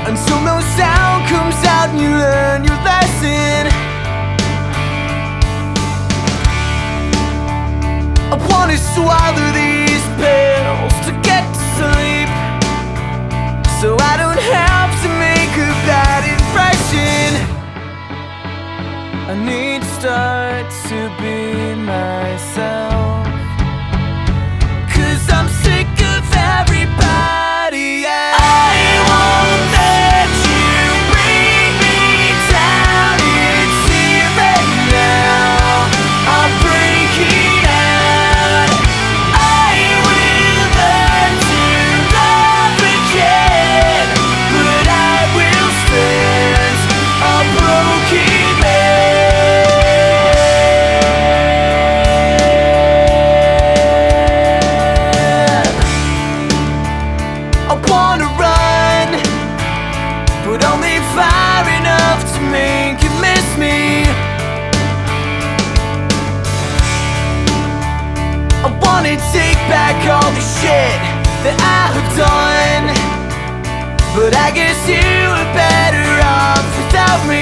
until no sound comes out and you learn your lesson. I wanna swallow these pills to get to sleep, so I don't have to make a bad impression. I need to start to be myself, 'cause I'm sick of everybody else. I won't let you bring me down. It's here and now. I'm breaking out. I will learn to love again, but I will stand a broken man. I wanna run, but only far enough to make you miss me. I wanna take back all the shit that I have done, but I guess you are better off without me.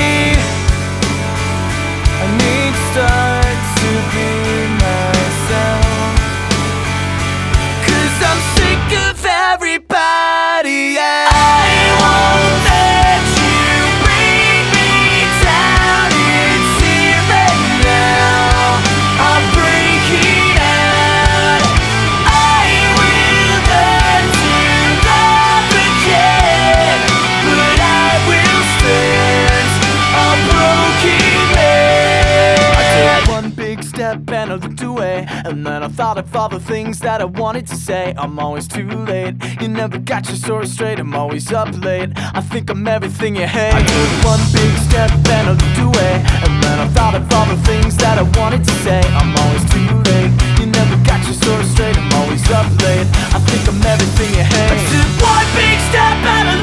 I need to start to be myself, 'cause I'm sick of everybody else. I won't let you bring me down. It's here and now. I'm breaking out. I will learn to love again, but I will stand a broken man. I took one big step and I looked away, and then I thought of all the things that I wanted to say. I'm always too late. You never got your story straight. I'm always up late. I think I'm everything you hate. I took one big step and I looked away, and then I thought of all the things that I wanted to say. I'm always too late. You never got your story straight. I'm always up late. I think I'm everything you hate. I took one big step and I